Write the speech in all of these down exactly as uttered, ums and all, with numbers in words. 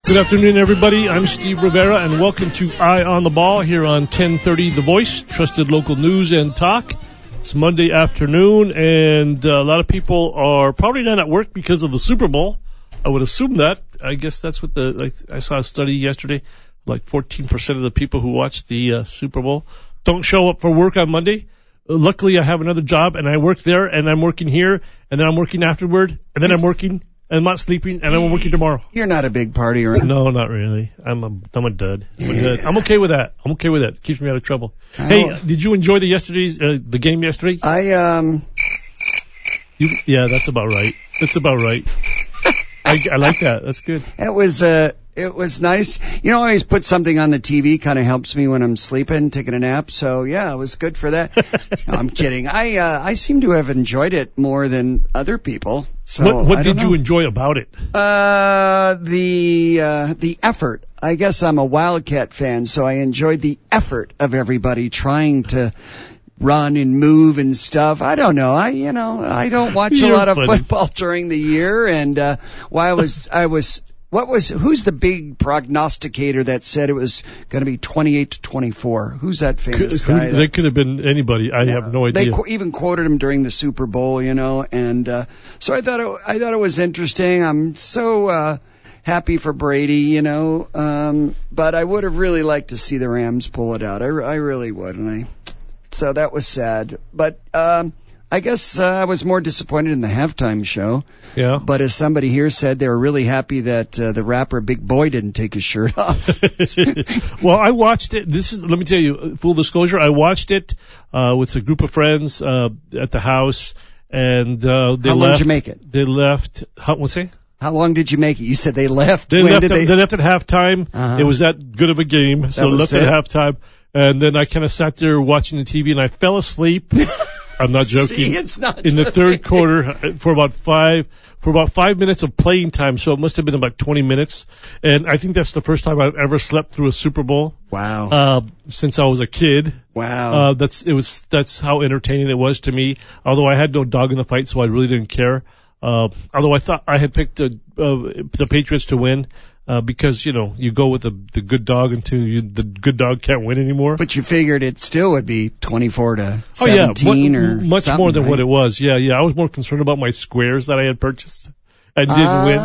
Good afternoon, everybody. I'm Steve Rivera, and welcome to Eye on the Ball here on ten thirty The Voice, trusted local news and talk. It's Monday afternoon, and uh, a lot of people are probably not at work because of the Super Bowl. I would assume that. I guess that's what the, like, I saw a study yesterday, like fourteen percent of the people who watched the uh, Super Bowl don't show up for work on Monday. Uh, luckily, I have another job, and I work there, and I'm working here, and then I'm working afterward, and then I'm working. I'm not sleeping, and I'm working tomorrow. You're not a big partier. No, not really. I'm a, I'm a dud. I'm, a dud. I'm okay with that. I'm okay with that. It keeps me out of trouble. Oh. Hey, did you enjoy the yesterday's uh, the game yesterday? I um. You, yeah, that's about right. That's about right. I, I like that. That's good. It was uh, it was nice. You know, I always put something on the T V. Kind of helps me when I'm sleeping, taking a nap. So yeah, it was good for that. No, I'm kidding. I uh, I seem to have enjoyed it more than other people. So what what did know. you enjoy about it? Uh, the uh, the effort. I guess I'm a Wildcat fan, so I enjoyed the effort of everybody trying to run and move and stuff. I don't know. I, you know, I don't watch You're a lot funny. of football during the year. And, uh, while I was, I was, what was, who's the big prognosticator that said it was going to be twenty-eight to twenty-four? Who's that famous Who, guy? They could have been anybody. I Yeah. have no idea. They qu- even quoted him during the Super Bowl, you know, and, uh, so I thought it, I thought it was interesting. I'm so, uh, happy for Brady, you know, um, but I would have really liked to see the Rams pull it out. I, I really would. And I, So that was sad. But um, I guess uh, I was more disappointed in the halftime show. Yeah. But as somebody here said, they were really happy that uh, the rapper Big Boy didn't take his shirt off. Well, I watched it. This is, let me tell you, full disclosure, I watched it uh, with a group of friends uh, at the house, and uh, they How left. long did you make it? They left. How, what's it? How long did you make it? You said they left. They when left. did They... they... they left at halftime. Uh-huh. It was that good of a game, so That was left it? at halftime. And then I kind of sat there watching the T V, and I fell asleep. I'm not joking. See, it's not in the joking. third quarter for about five for about five minutes of playing time, so it must have been about twenty minutes. And I think that's the first time I've ever slept through a Super Bowl. Wow. Uh, since I was a kid. Wow. Uh, that's it was that's how entertaining it was to me. Although I had no dog in the fight, so I really didn't care. Uh, although I thought I had picked uh, uh, the Patriots to win. Uh, because, you know, you go with the, the good dog until you, the good dog can't win anymore. But you figured it still would be twenty-four to oh, yeah, seventeen what, or much more than right? what it was. Yeah, yeah. I was more concerned about my squares that I had purchased. I didn't ah. win.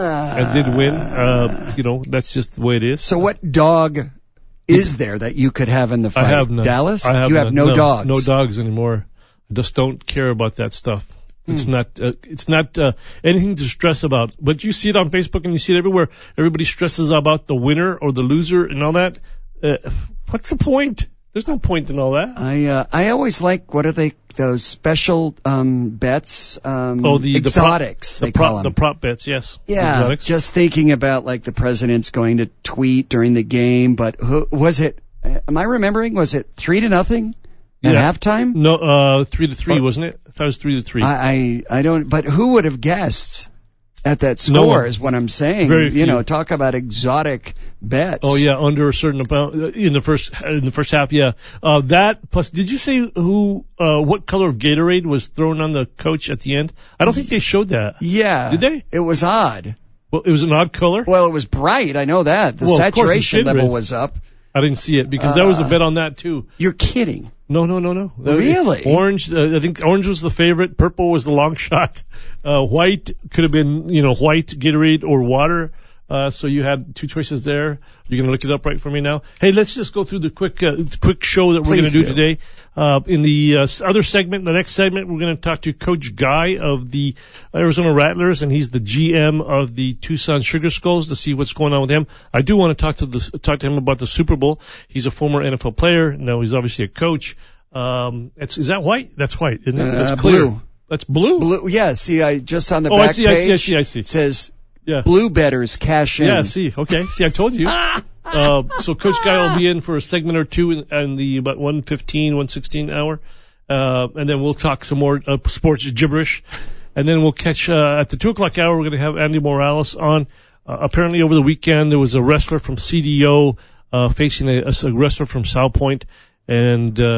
I did win. Uh, you know, that's just the way it is. So what dog is there that you could have in the fight? I have none. Dallas? I have you have none. no, no dogs. No dogs anymore. I just don't care about that stuff. It's Hmm. not, uh, it's not, uh, anything to stress about. But you see it on Facebook and you see it everywhere. Everybody stresses about the winner or the loser and all that. Uh, what's the point? There's no point in all that. I, uh, I always like, what are they, those special, um, bets, um, Oh, the, exotics, the they prop, call the, them. the prop bets, yes. Yeah, Exotics. just thinking about, like, the president's going to tweet during the game, but who, was it, am I remembering, was it three to nothing? At Yeah. halftime? No, uh, three to three, wasn't it? I thought it was three to three. I, I, I don't, but who would have guessed at that No score one. is what I'm saying. Very you few. know, talk about exotic bets. Oh yeah, under a certain amount uh, in the first in the first half. Yeah, uh, that plus. Did you say who? Uh, what color of Gatorade was thrown on the coach at the end? I don't think they showed that. Yeah. Did they? It was odd. Well, it was an odd color. Well, it was bright. I know that. The Well, of course it's saturation level Gatorade. was up. I didn't see it because there was a bet on that too. You're kidding. No, no, no, no. Uh, Really? Orange. Uh, I think orange was the favorite. Purple was the long shot. Uh, white could have been, you know, white Gatorade or water. Uh, so you had two choices there. You're going to look it up right for me now. Hey, let's just go through the quick, uh, quick show that we're going to do, do today. Uh, in the uh, other segment, the next segment, we're going to talk to Coach Guy of the Arizona Rattlers, and he's the G M of the Tucson Sugar Skulls, to see what's going on with him. I do want to talk to the, talk to him about the Super Bowl. He's a former N F L player. Now he's obviously a coach. Um, it's, is that white? That's white, isn't it? Uh, That's clear. blue. That's blue? Blue. Yeah. See, I just on the Oh, I back see, I page. see, I see, I see. It says Yeah. blue bettors cash in. Yeah, see, okay. See, I told you. uh, so Coach Guy will be in for a segment or two in, in the about one fifteen, one sixteen hour. Uh, and then we'll talk some more uh, sports gibberish. And then we'll catch, uh, at the two o'clock hour, we're going to have Andy Morales on. Uh, apparently over the weekend, there was a wrestler from C D O, uh, facing a, a wrestler from South Point. And, um,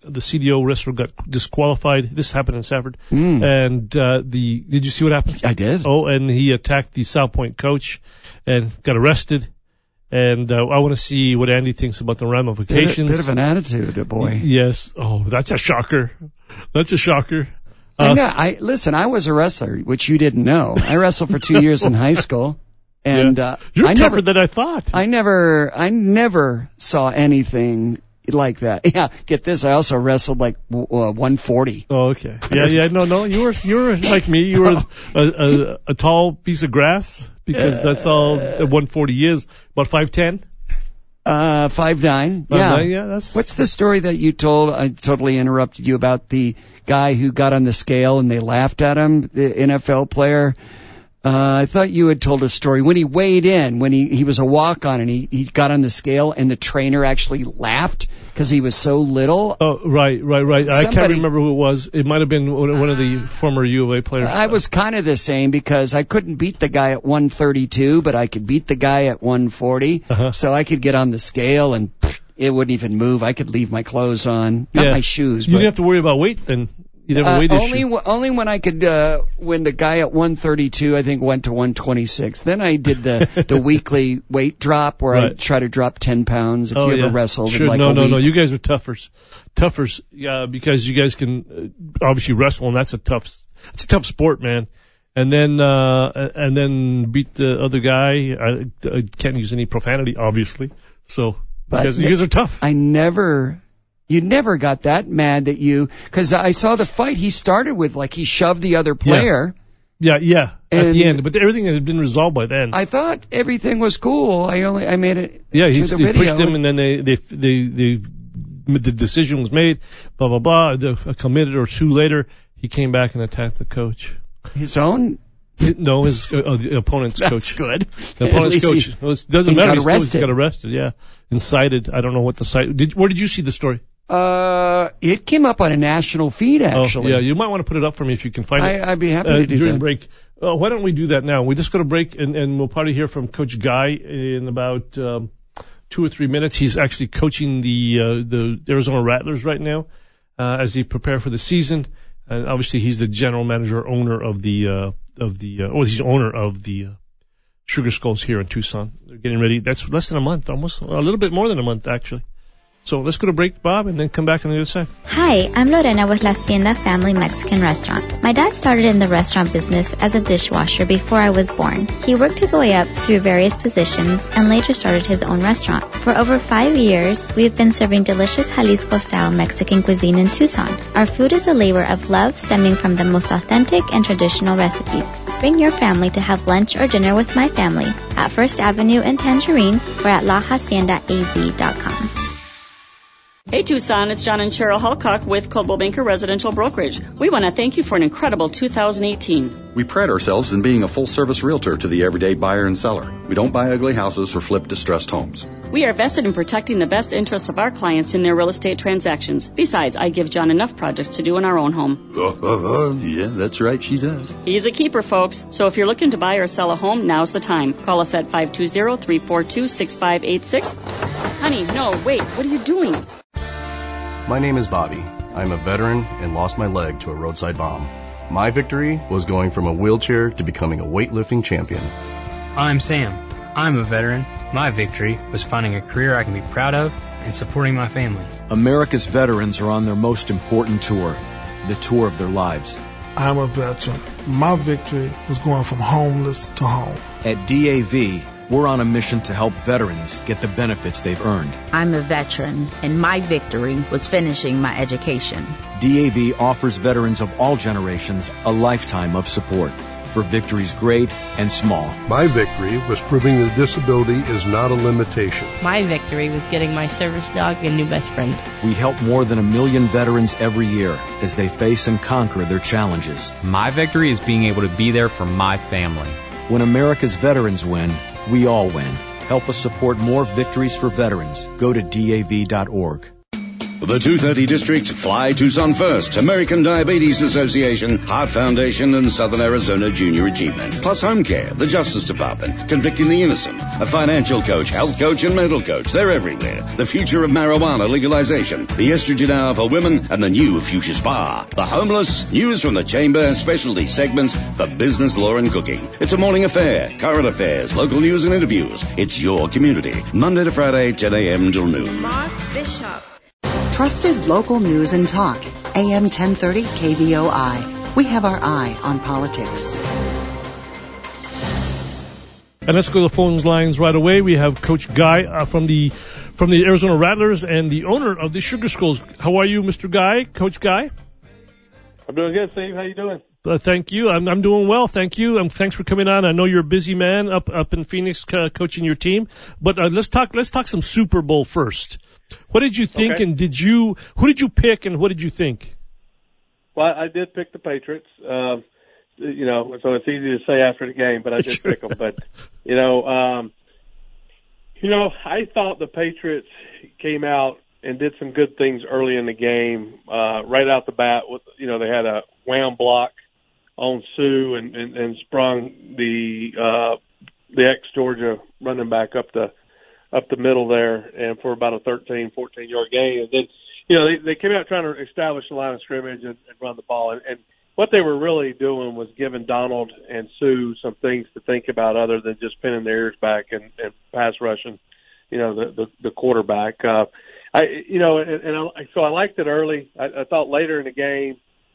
the C D O wrestler got disqualified. This happened in Safford. Mm. And uh, the did you see what happened? I did. Oh, and he attacked the South Point coach and got arrested. And uh, I want to see what Andy thinks about the ramifications. Bit, bit of an attitude, boy. Yes. Oh, that's a shocker. That's a shocker. Uh, I know. I listen. I was a wrestler, which you didn't know. I wrestled for two years in high school, and yeah. uh, you're I tougher never, than I thought. I never, I never saw anything like that. Yeah. Get this. I also wrestled like uh, one forty. Oh, okay. Yeah, yeah. No, no. You were, you were like me. You were a, a, a tall piece of grass because that's all one forty is. About five ten. Uh, five nine. Five, yeah. nine, yeah. That's. What's the story that you told? I totally interrupted you about the guy who got on the scale and they laughed at him, the N F L player. Uh, I thought you had told a story when he weighed in, when he, he was a walk-on and he, he got on the scale and the trainer actually laughed because he was so little. Oh, right, right, right. Somebody, I can't remember who it was. It might have been one of the former U of A players. I was kind of the same because I couldn't beat the guy at one thirty-two, but I could beat the guy at one forty. Uh-huh. So I could get on the scale and it wouldn't even move. I could leave my clothes on, not yeah. my shoes. You but, didn't have to worry about weight then. You didn't have a weight uh, issue. only, w- only when I could, uh, when the guy at one thirty-two, I think, went to one twenty-six. Then I did the, the weekly weight drop where right. I try to drop ten pounds. If oh, you yeah. ever wrestled sure. in like no, a no, week. no. You guys are toughers. Toughers, yeah, because you guys can uh, obviously wrestle, and that's a tough, it's a tough sport, man. And then, uh, and then beat the other guy. I, I can't use any profanity, obviously. So, because you guys are tough. I never... You never got that mad that you, because I saw the fight he started with, like he shoved the other player. Yeah, yeah, yeah at and the end, but everything had been resolved by then. I thought everything was cool. I only, I made it. Yeah, he, the he video. pushed him, and then they, they, they, they, the decision was made. Blah blah blah. The, a minute or two later, he came back and attacked the coach. His own. No, his uh, the opponent's That's coach. good. The opponent's coach. He, well, it doesn't he matter. Got arrested. He got arrested. Yeah, incited. I don't know what the site. Did where did you see the story? Uh, it came up on a national feed, actually. Oh, yeah, you might want to put it up for me if you can find I, it. I'd be happy uh, to do during that. break. Uh, why don't we do that now? We just go to break, and, and we'll probably hear from Coach Guy in about um, two or three minutes. He's actually coaching the uh, the Arizona Rattlers right now uh, as they prepare for the season. And obviously, he's the general manager, owner of the uh, of the, uh, or he's the owner of the uh, Sugar Skulls here in Tucson. They're getting ready. That's less than a month, almost a little bit more than a month, actually. So let's go to break, Bob, and then come back on the other side. Hi, I'm Lorena with La Hacienda Family Mexican Restaurant. My dad started in the restaurant business as a dishwasher before I was born. He worked his way up through various positions and later started his own restaurant. For over five years, we've been serving delicious Jalisco-style Mexican cuisine in Tucson. Our food is a labor of love stemming from the most authentic and traditional recipes. Bring your family to have lunch or dinner with my family at First Avenue in Tangerine or at la hacienda a z dot com. Hey Tucson, it's John and Cheryl Halcock with Coldwell Banker Residential Brokerage. We want to thank you for an incredible two thousand eighteen. We pride ourselves in being a full-service realtor to the everyday buyer and seller. We don't buy ugly houses or flip distressed homes. We are vested in protecting the best interests of our clients in their real estate transactions. Besides, I give John enough projects to do in our own home. Uh, uh, uh, yeah, that's right, she does. He's a keeper, folks. So if you're looking to buy or sell a home, now's the time. Call us at five two zero, three four two, six five eight six. Honey, no, wait, what are you doing? My name is Bobby. I'm a veteran and lost my leg to a roadside bomb. My victory was going from a wheelchair to becoming a weightlifting champion. I'm Sam. I'm a veteran. My victory was finding a career I can be proud of and supporting my family. America's veterans are on their most important tour, the tour of their lives. I'm a veteran. My victory was going from homeless to home. At D A V, we're on a mission to help veterans get the benefits they've earned. I'm a veteran, and my victory was finishing my education. D A V offers veterans of all generations a lifetime of support for victories great and small. My victory was proving that disability is not a limitation. My victory was getting my service dog a new best friend. We help more than a million veterans every year as they face and conquer their challenges. My victory is being able to be there for my family. When America's veterans win, we all win. Help us support more victories for veterans. Go to D A V dot org. The two thirty District, Fly Tucson First, American Diabetes Association, Heart Foundation, and Southern Arizona Junior Achievement. Plus Home Care, the Justice Department, Convicting the Innocent, a financial coach, health coach, and mental coach. They're everywhere. The future of marijuana legalization, the estrogen hour for women, and the new Fuchsia Spa. The homeless, news from the chamber, specialty segments for business, law, and cooking. It's a morning affair, current affairs, local news, and interviews. It's your community. Monday to Friday, ten a.m. till noon. Mark Bishop. Trusted local news and talk. A M ten thirty K V O I. We have our eye on politics. And let's go to the phone lines right away. We have Coach Guy uh, from the from the Arizona Rattlers and the owner of the Sugar Skulls. How are you, Mister Guy? Coach Guy? I'm doing good, Steve. How you doing? Uh, thank you. I'm I'm doing well. Thank you. Um, thanks for coming on. I know you're a busy man up up in Phoenix uh, coaching your team. But uh, let's talk let's talk some Super Bowl first. What did you think, okay. and did you who did you pick, and what did you think? Well, I did pick the Patriots. Um, you know, so it's easy to say after the game, but I did Sure. pick them. But you know, um, you know, I thought the Patriots came out and did some good things early in the game. Uh, right out the bat, with you know, they had a wham block on Sue and, and, and sprung the uh, the ex-Georgia running back up the up the middle there, and for about a thirteen, fourteen-yard gain. And then, you know, they, they came out trying to establish the line of scrimmage and, and run the ball. And, and what they were really doing was giving Donald and Sue some things to think about other than just pinning their ears back and, and pass rushing, you know, the, the, the quarterback. Uh, I, you know, and, and I, so I liked it early. I, I thought later in the game,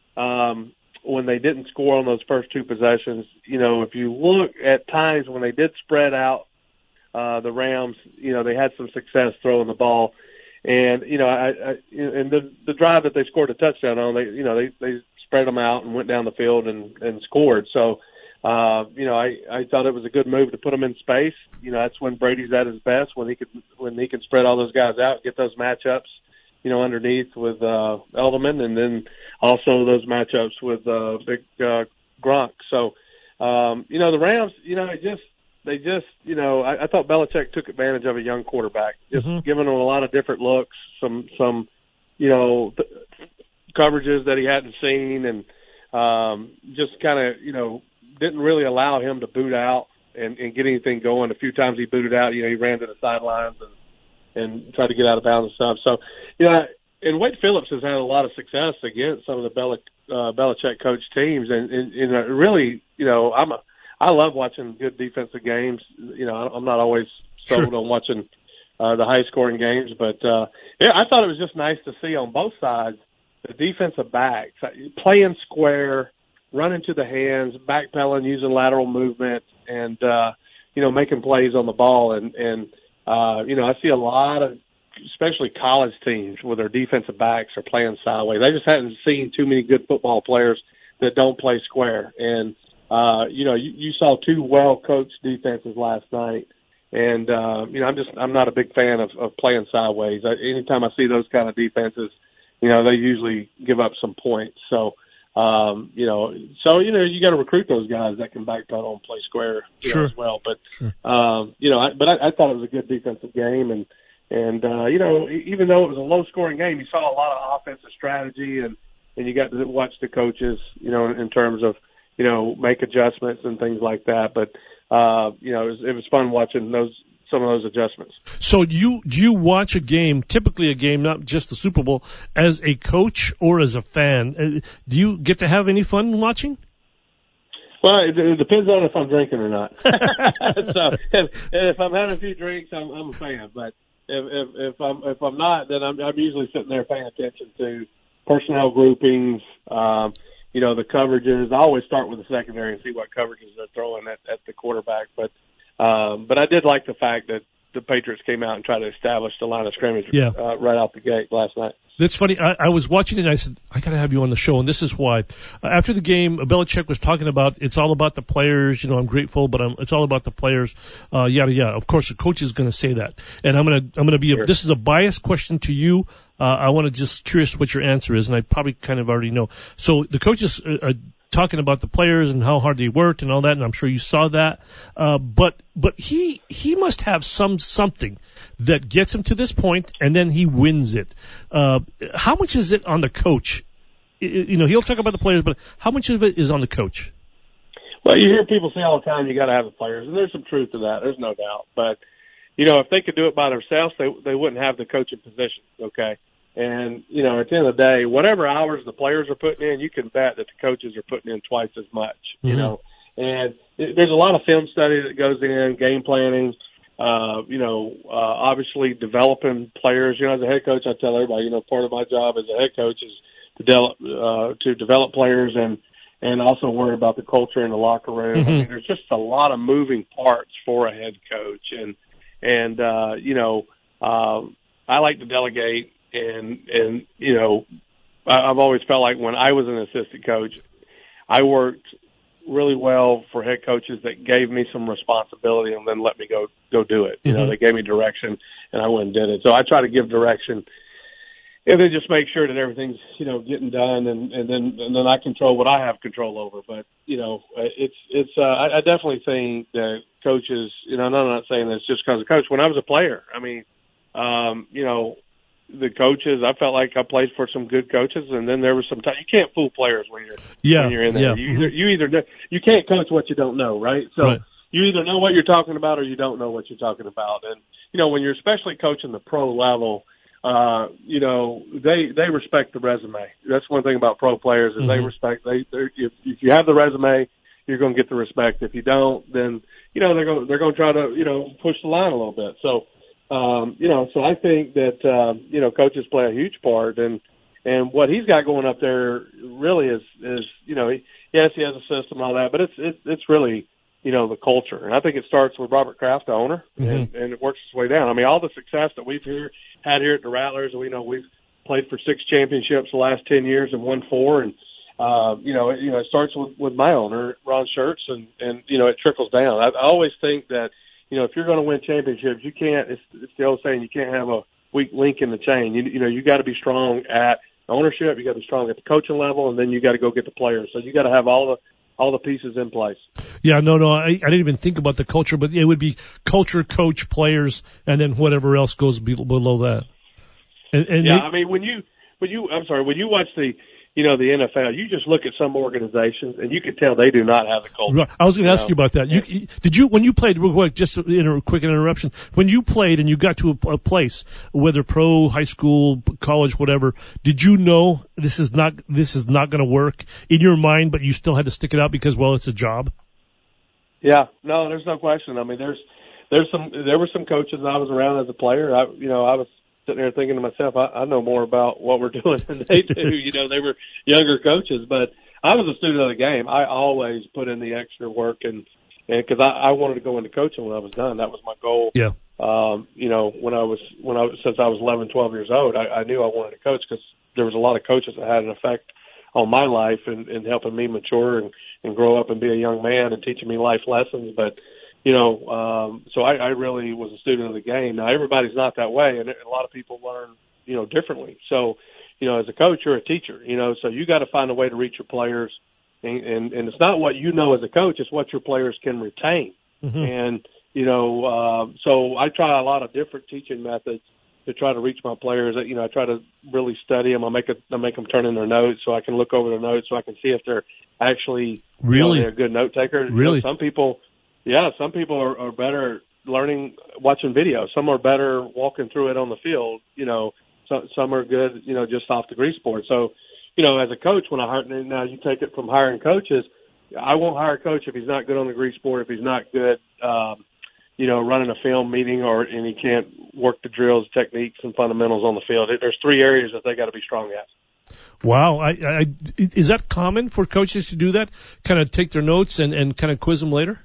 um, when they didn't score on those first two possessions, you know, if you look at times when they did spread out, Uh, the Rams, you know, they had some success throwing the ball, and you know, I, I and the the drive that they scored a touchdown on, they, you know, they they spread them out and went down the field and and scored. So, uh, you know, I I thought it was a good move to put them in space. You know, that's when Brady's at his best, when he could when he can spread all those guys out, get those matchups, you know, underneath with uh, Edelman, and then also those matchups with uh, Big uh, Gronk. So, um, you know, the Rams, you know, it just. They just, you know, I, I thought Belichick took advantage of a young quarterback, just mm-hmm. giving him a lot of different looks, some, some, you know, th- coverages that he hadn't seen, and um, just kind of, you know, didn't really allow him to boot out and, and get anything going. A few times he booted out, you know, he ran to the sidelines and, and tried to get out of bounds and stuff. So, you know, and Wade Phillips has had a lot of success against some of the Bel- uh, Belichick coach teams, and, and, and really, you know, I'm a I love watching good defensive games. You know, I'm not always sold sure. on watching uh, the high-scoring games, but uh, yeah, I thought it was just nice to see on both sides the defensive backs playing square, running to the hands, backpedaling, using lateral movement, and uh, you know, making plays on the ball. And and uh, you know, I see a lot of, especially college teams, where their defensive backs are playing sideways. I just haven't seen too many good football players that don't play square. And Uh, you know, you, you saw two well-coached defenses last night, and uh, you know, I'm just I'm not a big fan of, of playing sideways. I, anytime I see those kind of defenses, you know, they usually give up some points. So, um, you know, so you know, you got to recruit those guys that can backpedal and play square you sure. know, as well. But sure. um, you know, I, but I, I thought it was a good defensive game, and and uh, you know, even though it was a low-scoring game, you saw a lot of offensive strategy, and and you got to watch the coaches, you know, in, in terms of, you know, make adjustments and things like that. But, uh, you know, it was, it was fun watching those, some of those adjustments. So do you, do you watch a game, typically a game, not just the Super Bowl, as a coach or as a fan? Uh, do you get to have any fun watching? Well, it, it depends on if I'm drinking or not. So if, if I'm having a few drinks, I'm, I'm a fan. But if, if, if I'm, if I'm not, then I'm, I'm usually sitting there paying attention to personnel groupings, um, you know, the coverages. I always start with the secondary and see what coverages they're throwing at, at the quarterback. But um, but I did like the fact that the Patriots came out and tried to establish the line of scrimmage yeah. uh, right out the gate last night. That's funny. I, I was watching it and I said, I got to have you on the show, and this is why. Uh, after the game, Belichick was talking about it's all about the players. You know, I'm grateful, but I'm, it's all about the players. Uh, yada yada. Of course, the coach is going to say that, and I'm going to I'm going to be. A, sure. This is a biased question to you. Uh, I want to just curious what your answer is, and I probably kind of already know. So the coaches uh, uh, talking about the players and how hard they worked and all that, and I'm sure you saw that. Uh, but but he he must have some something that gets him to this point, and then he wins it. Uh, how much is it on the coach? You know, he'll talk about the players, but how much of it is on the coach? Well, you hear people say all the time, you got to have the players, and there's some truth to that. There's no doubt. But, you know, if they could do it by themselves, they they wouldn't have the coaching position, okay? And, you know, at the end of the day, whatever hours the players are putting in, you can bet that the coaches are putting in twice as much, you mm-hmm. know. And it, there's a lot of film study that goes in, game planning, uh, you know, uh, obviously developing players. You know, as a head coach, I tell everybody, you know, part of my job as a head coach is to develop, uh, to develop players and, and also worry about the culture in the locker room. Mm-hmm. I mean, there's just a lot of moving parts for a head coach. And, and, uh, you know, um, I like to delegate. And, and, you know, I've always felt like when I was an assistant coach, I worked really well for head coaches that gave me some responsibility and then let me go, go do it. You mm-hmm. know, they gave me direction and I went and did it. So I try to give direction and then just make sure that everything's, you know, getting done and, and then, and then I control what I have control over. But, you know, it's, it's, uh, I, I definitely think that coaches, you know, and I'm not saying this just because of coach. When I was a player, I mean, um, you know, the coaches, I felt like I played for some good coaches, and then there was some time. You can't fool players when you're yeah, when you're in there. Yeah. You either you either you can't coach what you don't know, right? So right. you either know what you're talking about or you don't know what you're talking about. And you know, when you're especially coaching the pro level, uh, you know they they respect the resume. That's one thing about pro players is mm-hmm. they respect they if if you have the resume, you're going to get the respect. If you don't, then you know they're going they're going to try to you know push the line a little bit. So. Um, you know, so I think that, um, you know, coaches play a huge part and, and what he's got going up there really is, is, you know, he, yes, he has a system and all that, but it's, it's, it's really, you know, the culture. And I think it starts with Robert Kraft, the owner, mm-hmm. and, and it works its way down. I mean, all the success that we've here, had here at the Rattlers, we know we've played for six championships the last ten years and won four. And, uh, you know, it, you know, it starts with, with my owner, Ron Schertz, and, and, you know, it trickles down. I, I always think that, you know, if you're going to win championships, you can't, it's, it's the old saying, you can't have a weak link in the chain. You, you know, you got to be strong at ownership, you got to be strong at the coaching level, and then you got to go get the players. So you got to have all the, all the pieces in place. Yeah, no, no, I, I didn't even think about the culture, but it would be culture, coach, players, and then whatever else goes below that. And, and yeah, they, I mean, when you, when you, I'm sorry, when you watch the, you know, the N F L, you just look at some organizations and you can tell they do not have the culture. Right. I was going to ask know? you about that. You, did you, when you played, real quick, just in a quick interruption, when you played and you got to a, a place, whether pro, high school, college, whatever, did you know this is not, this is not going to work in your mind, but you still had to stick it out because, well, it's a job? Yeah, no, there's no question. I mean, there's, there's some, there were some coaches I was around as a player. I, you know, I was, sitting there thinking to myself, I, I know more about what we're doing than they do. You know, they were younger coaches, but I was a student of the game. I always put in the extra work and, and cause I, I wanted to go into coaching when I was done. That was my goal. Yeah. Um, you know, when I was, when I was, since I was eleven, twelve years old, I, I knew I wanted to coach because there was a lot of coaches that had an effect on my life and, and helping me mature and, and grow up and be a young man and teaching me life lessons. But, you know, um, so I, I really was a student of the game. Now, everybody's not that way, and a lot of people learn, you know, differently. So, you know, as a coach, you're a teacher, you know, so you got to find a way to reach your players. And, and, and it's not what you know as a coach, it's what your players can retain. Mm-hmm. And, you know, uh, so I try a lot of different teaching methods to try to reach my players. You know, I try to really study them. I make it, I make them turn in their notes so I can look over their notes so I can see if they're actually really you know, they're a good note taker. Really? You know, some people, Yeah, some people are, are better learning, watching video. Some are better walking through it on the field. You know, so, some are good, you know, just off the grease board. So, you know, as a coach, when I hire, now you take it from hiring coaches, I won't hire a coach if he's not good on the grease board, if he's not good, um, you know, running a film meeting or, and he can't work the drills, techniques, and fundamentals on the field. There's three areas that they got to be strong at. Wow. I, I, is that common for coaches to do that? Kind of take their notes and, and kind of quiz them later?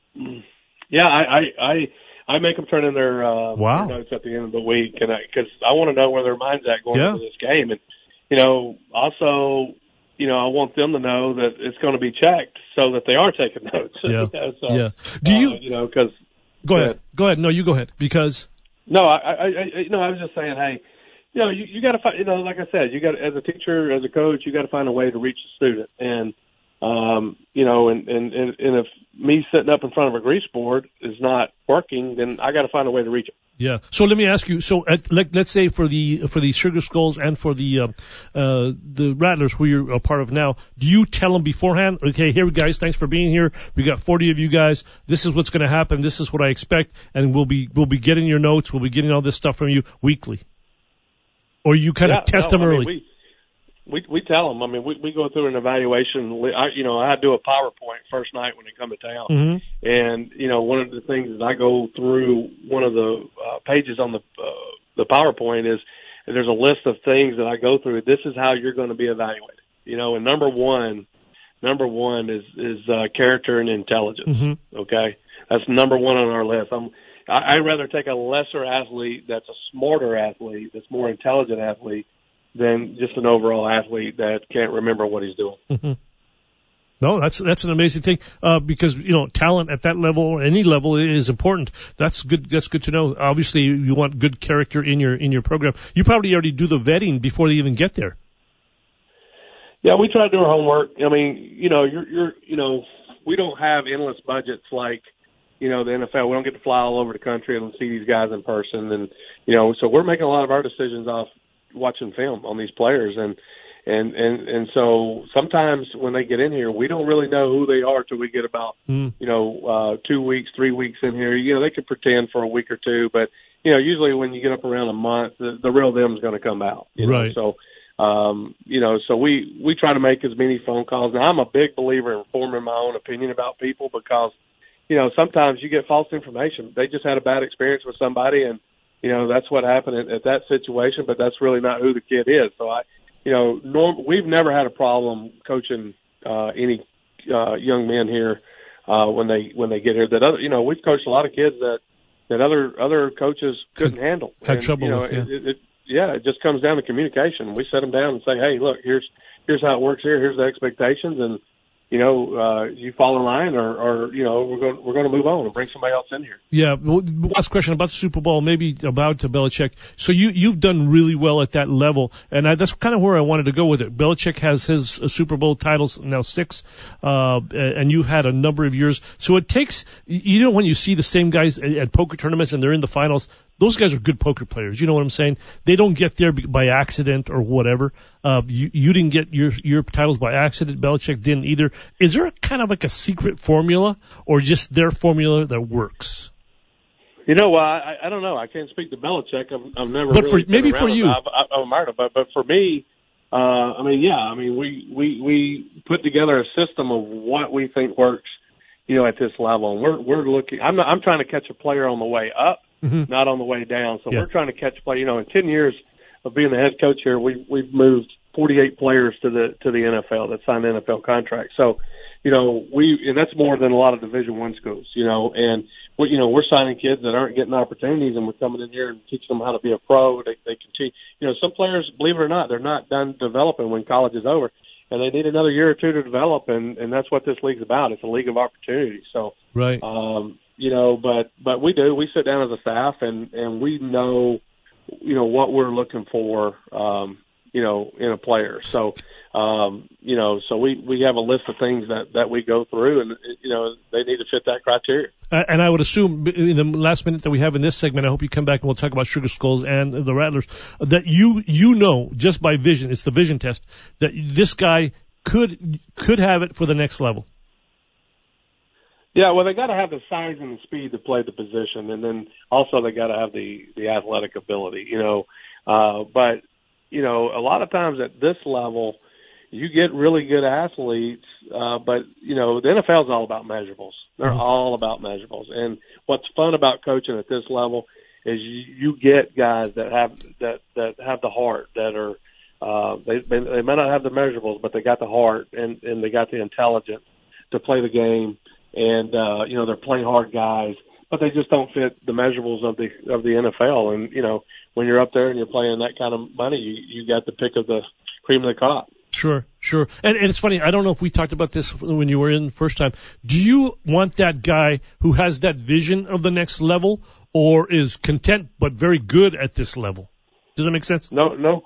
Yeah, I, I, I, I make them turn in their, uh, wow. their notes at the end of the week, and I, cause I want to know where their mind's at going yeah. into this game. And, you know, also, you know, I want them to know that it's going to be checked so that they are taking notes. Yeah. you know, so, yeah. Do you, uh, you know, cause. Go ahead. ahead. Go ahead. No, you go ahead. Because. No, I, I, I, no, I was just saying, hey, you know, you, you got to find, you know, like I said, you got as a teacher, as a coach, you got to find a way to reach the student. And, Um, you know, and, and, and if me sitting up in front of a grease board is not working, then I got to find a way to reach it. Yeah. So let me ask you. So at, like, let's say for the for the Sugar Skulls and for the uh, uh, the Rattlers, who you're a part of now, do you tell them beforehand? Okay, here, guys. Thanks for being here. We got forty of you guys. This is what's going to happen. This is what I expect, and we'll be we'll be getting your notes. We'll be getting all this stuff from you weekly. Or you kind yeah, of test no, them I early. Mean, we, We we tell them. I mean, we we go through an evaluation. I, you know, I do a PowerPoint first night when they come to town, mm-hmm. and you know, one of the things that I go through one of the uh, pages on the uh, the PowerPoint is there's a list of things that I go through. This is how you're going to be evaluated. You know, and number one, number one is is uh, character and intelligence. Mm-hmm. Okay, that's number one on our list. I'm I, I'd rather take a lesser athlete that's a smarter athlete, that's more intelligent athlete, than just an overall athlete that can't remember what he's doing. Mm-hmm. No, that's that's an amazing thing uh, because you know talent at that level or any level is important. That's good. That's good to know. Obviously, you want good character in your in your program. You probably already do the vetting before they even get there. Yeah, we try to do our homework. I mean, you know, you're you're you know, we don't have endless budgets like you know the N F L. We don't get to fly all over the country and see these guys in person, and you know, so we're making a lot of our decisions off watching film on these players, and and and and so sometimes when they get in here, we don't really know who they are till we get about mm. you know uh two weeks, three weeks in here. You know, they could pretend for a week or two, but you know, usually when you get up around a month, the, the real them is going to come out. You know? Right. So, um, you know, so we we try to make as many phone calls. Now, I'm a big believer in forming my own opinion about people because you know sometimes you get false information. They just had a bad experience with somebody and you know, that's what happened at, at that situation, but that's really not who the kid is. So I, you know, norm, we've never had a problem coaching, uh, any, uh, young men here, uh, when they, when they get here that other, you know, we've coached a lot of kids that, that other, other coaches couldn't handle. Had and, trouble you know, with, yeah. It, it, it, yeah, it just comes down to communication. We set them down and say, hey, look, here's, here's how it works here. Here's the expectations. And, you know, uh, you fall in line or, or, you know, we're going, we're going to move on and bring somebody else in here. Yeah. Well, last question about the Super Bowl, maybe about to Belichick. So you, you've done really well at that level. And I, that's kind of where I wanted to go with it. Belichick has his uh, Super Bowl titles now six, uh, and you had a number of years. So it takes, you know, when you see the same guys at, at poker tournaments and they're in the finals, those guys are good poker players. You know what I'm saying? They don't get there by accident or whatever. Uh, you, you didn't get your, your titles by accident. Belichick didn't either. Is there a kind of like a secret formula or just their formula that works? You know, uh, I, I don't know. I can't speak to Belichick. I've, I've never but really for, maybe for you. I've, I've admired him, but, but for me, uh, I mean, yeah, I mean, we, we, we put together a system of what we think works, you know, at this level. And we're, we're looking, I'm not, I'm trying to catch a player on the way up. Mm-hmm. Not on the way down. So yeah. we're trying to catch play. You know, in ten years of being the head coach here, we we've moved forty-eight players to the to the N F L that signed N F L contracts. So, you know, we and that's more than a lot of Division One schools. You know, and we you know we're signing kids that aren't getting opportunities, and we're coming in here and teaching them how to be a pro. They they continue. You know, some players, believe it or not, they're not done developing when college is over, and they need another year or two to develop. And and that's what this league's about. It's a league of opportunity. So, right. Um, You know, but but we do. We sit down as a staff, and and we know, you know, what we're looking for, um, you know, in a player. So, um, you know, so we we have a list of things that that we go through, and you know, they need to fit that criteria. Uh, and I would assume in the last minute that we have in this segment, I hope you come back and we'll talk about Sugar Skulls and the Rattlers. That you you know just by vision, it's the vision test, that this guy could could have it for the next level. Yeah, well, they got to have the size and the speed to play the position, and then also they got to have the the athletic ability, you know. Uh, but you know, a lot of times at this level, you get really good athletes, uh, but you know, the N F L is all about measurables. They're mm-hmm. all about measurables, and what's fun about coaching at this level is you, you get guys that have that that have the heart, that are uh, they they may not have the measurables, but they got the heart and and they got the intelligence to play the game. And, uh, you know, they're play hard guys, but they just don't fit the measurables of the, of the N F L. And, you know, when you're up there and you're playing that kind of money, you, you got the pick of the cream of the crop. Sure, sure. And, and it's funny, I don't know if we talked about this when you were in the first time. Do you want that guy who has that vision of the next level or is content but very good at this level? Does that make sense? No, no.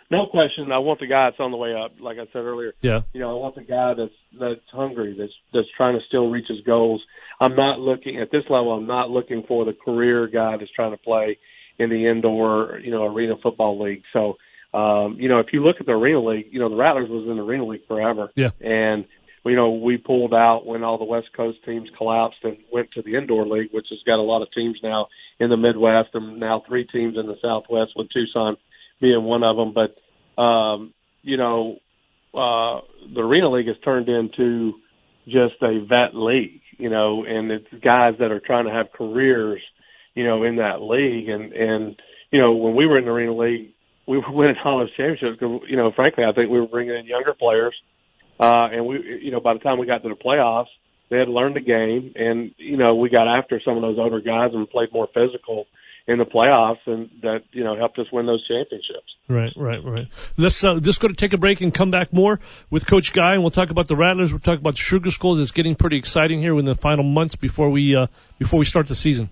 no question, I want the guy that's on the way up. Like I said earlier, yeah. You know, I want the guy that's that's hungry, that's that's trying to still reach his goals. I'm not looking at this level. I'm not looking for the career guy that's trying to play in the indoor, you know, arena football league. So, um, you know, if you look at the arena league, you know, the Rattlers was in the arena league forever. Yeah. And you know, we pulled out when all the West Coast teams collapsed and went to the indoor league, which has got a lot of teams now in the Midwest and now three teams in the Southwest, with Tucson being one of them. But, um, you know, uh, the arena league has turned into just a vet league, you know, and it's guys that are trying to have careers, you know, in that league. And, and, you know, when we were in the arena league, we were winning all those championships because, you know, frankly, I think we were bringing in younger players. Uh, and we, you know, by the time we got to the playoffs, they had learned the game, and, you know, we got after some of those older guys and played more physical in the playoffs, and that, you know, helped us win those championships. Right, right, right. Let's uh, just go to take a break and come back more with Coach Guy, and we'll talk about the Rattlers. We'll talk about the Sugar Skulls. It's getting pretty exciting here in the final months before we uh, before we start the season.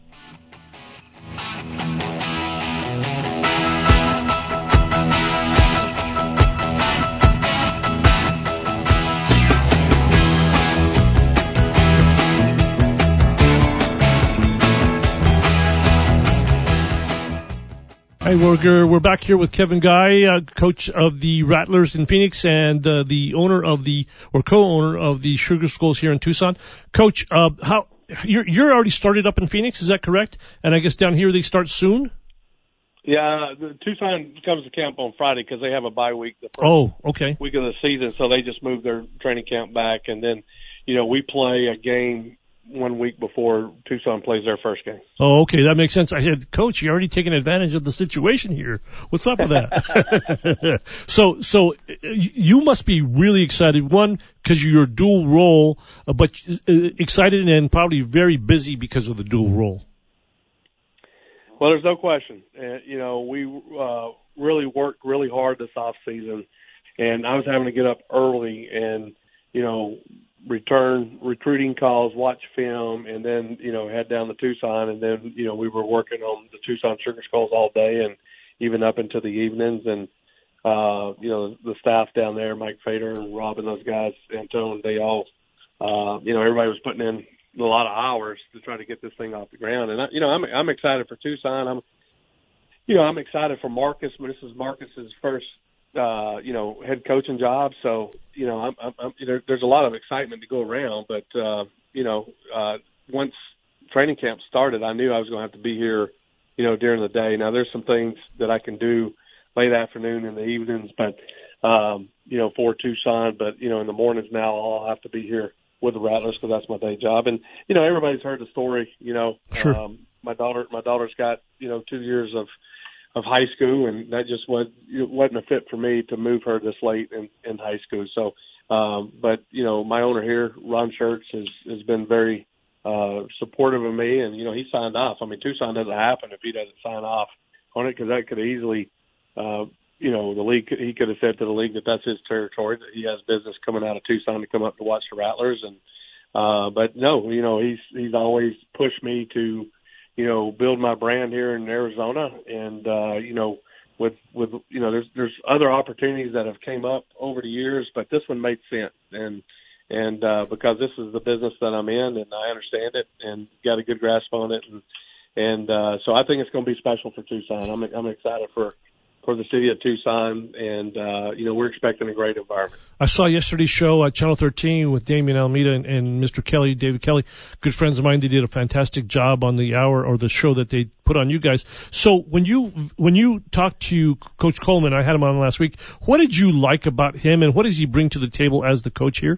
Hey, we're, we're back here with Kevin Guy, uh, coach of the Rattlers in Phoenix and uh, the owner of the, or co-owner of the Sugar Skulls here in Tucson. Coach, uh, how you're, you're already started up in Phoenix, is that correct? And I guess down here they start soon? Yeah, the Tucson comes to camp on Friday because they have a bye week the first oh, okay. week of the season, so they just moved their training camp back. And then, you know, we play a game one week before Tucson plays their first game. Oh, okay, that makes sense. I said, Coach, you're already taking advantage of the situation here. What's up with that? so, so you must be really excited. One, because you're dual role, uh, but uh, excited and probably very busy because of the dual role. Well, there's no question. Uh, you know, we uh, really worked really hard this off season, and I was having to get up early and, you know, return recruiting calls, watch film, and then, you know, head down to Tucson. And then, you know, we were working on the Tucson Sugar Skulls all day and even up into the evenings. And, uh, you know, the staff down there, Mike Fader and Rob and those guys, Antone, they all, uh, you know, everybody was putting in a lot of hours to try to get this thing off the ground. And, I, you know, I'm, I'm excited for Tucson. I'm, you know, I'm excited for Marcus. This is Marcus's first Uh, you know, head coaching job. So, you know, I'm, I'm, I'm, there, there's a lot of excitement to go around. But, uh, you know, uh, once training camp started, I knew I was going to have to be here, you know, during the day. Now, there's some things that I can do late afternoon and the evenings, but, um, you know, for Tucson. But, you know, in the mornings now, I'll have to be here with the Rattlers because that's my day job. And, you know, everybody's heard the story, you know. Sure. Um, my daughter, my daughter's got, you know, two years of, of high school, and that just was, it wasn't a fit for me to move her this late in, in high school. So, um, but, you know, my owner here, Ron Schertz, has, has been very uh, supportive of me, and, you know, he signed off. I mean, Tucson doesn't happen if he doesn't sign off on it, because that could easily, uh, you know, the league, he could have said to the league that that's his territory, that he has business coming out of Tucson to come up to watch the Rattlers. And, uh, but no, you know, he's, he's always pushed me to, you know, build my brand here in Arizona. And, uh, you know, with, with, you know, there's, there's other opportunities that have came up over the years, but this one made sense. And, and, uh, because this is the business that I'm in and I understand it and got a good grasp on it. And, and, uh, so I think it's going to be special for Tucson. I'm, I'm excited for, for the city of Tucson, and, uh, you know, we're expecting a great environment. I saw yesterday's show at Channel thirteen with Damian Almeida and, and Mister Kelly, David Kelly, good friends of mine. They did a fantastic job on the hour or the show that they put on you guys. So when you, when you talked to Coach Coleman, I had him on last week, what did you like about him and what does he bring to the table as the coach here?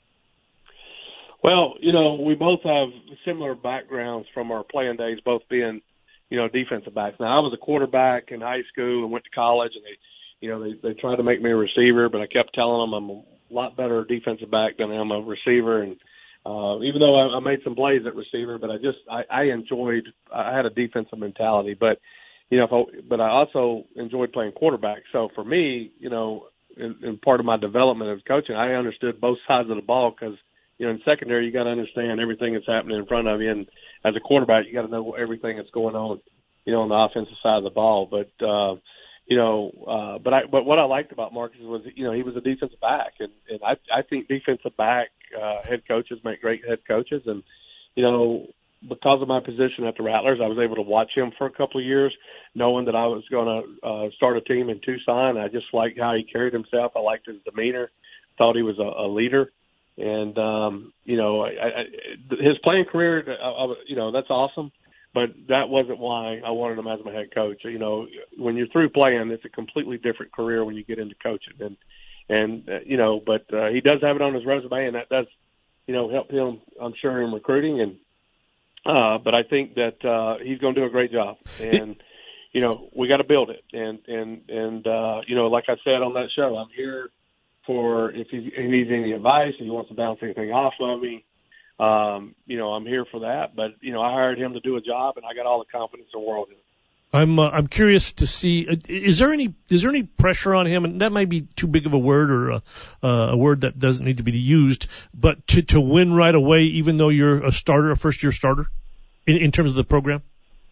Well, you know, we both have similar backgrounds from our playing days, both being, you know, defensive backs. Now, I was a quarterback in high school and went to college, and they, you know, they, they tried to make me a receiver, but I kept telling them I'm a lot better defensive back than I'm a receiver. And uh, even though I, I made some plays at receiver, but I just I, I enjoyed I had a defensive mentality. But you know, if I, but I also enjoyed playing quarterback. So for me, you know, in, in part of my development as coaching, I understood both sides of the ball because, you know, in secondary, you got to understand everything that's happening in front of you. And as a quarterback, you got to know everything that's going on, you know, on the offensive side of the ball. But, uh, you know, uh, but I, but what I liked about Marcus was, you know, he was a defensive back, and, and I, I think defensive back uh, head coaches make great head coaches, and you know, because of my position at the Rattlers, I was able to watch him for a couple of years, knowing that I was going to uh, start a team in Tucson. I just liked how he carried himself. I liked his demeanor. Thought he was a, a leader, and um, you know, I, I, his playing career, I, I, you know, that's awesome. But that wasn't why I wanted him as my head coach. You know, when you're through playing, it's a completely different career when you get into coaching. And, and uh, you know, but uh, he does have it on his resume, and that does, you know, help him, I'm sure, in recruiting. And uh, but I think that uh, he's going to do a great job. And, you know, we got to build it. And, and, and uh, you know, like I said on that show, I'm here for if he, he needs any advice, if he wants to bounce anything off of me. Um, you know, I'm here for that, but, you know, I hired him to do a job, and I got all the confidence in the world in him. I'm uh, I'm curious to see, uh, is there any is there any pressure on him, and that might be too big of a word or a, uh, a word that doesn't need to be used, but to, to win right away, even though you're a starter, a first-year starter, in, in terms of the program?